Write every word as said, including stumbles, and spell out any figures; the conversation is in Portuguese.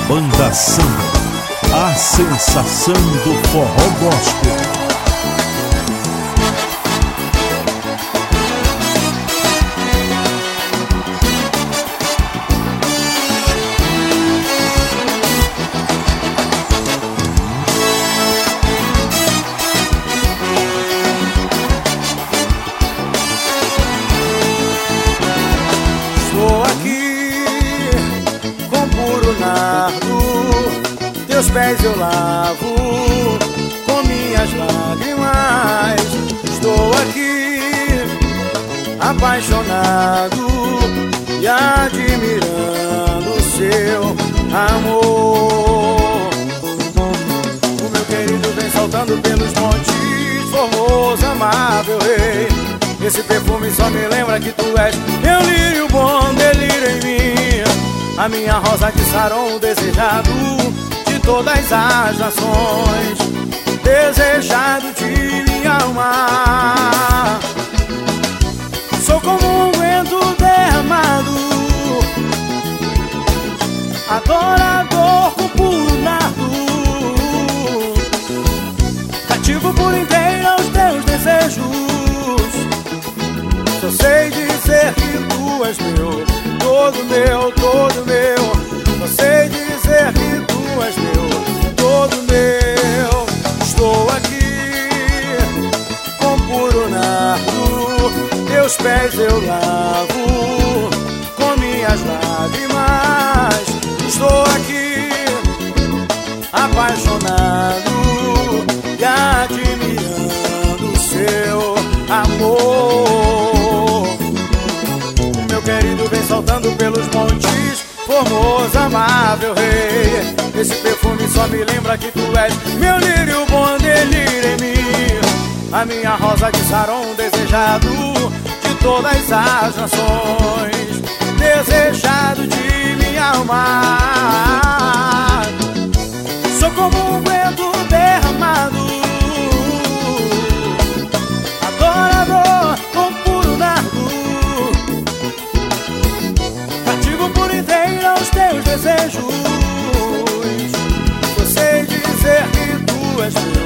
Banda Samba, a sensação do forró gospel. Estou aqui com puro nardo, teus pés eu lavo com minhas lágrimas. Estou aqui apaixonado e admirando o seu amor. O meu querido vem saltando pelos montes, formoso, amável rei. Esse perfume só me lembra que tu és meu lírio bom, delírio em mim. A minha rosa de Saron, o desejado de todas as nações, desejado de minha alma. Sou como um vento derramado, adorador com puro nardo, cativo por inteiro aos teus desejos. Só sei dizer que tu és meu, todo meu, todo meu. Só sei dizer que tu és meu, todo meu. Estou aqui com puro nardo, teus pés eu lavo com minhas lágrimas. Estou aqui apaixonado e admirando o seu amor. Querido vem saltando pelos montes, formoso, amável rei. Esse perfume só me lembra que tu és meu lírio bom, delírio em mim. A minha rosa de Saron, desejado de todas as nações, desejado de minha alma. Sou como um vento derramado, adorador com puro nardo, por inteiro aos teus desejos. Só sei dizer que tu és meu,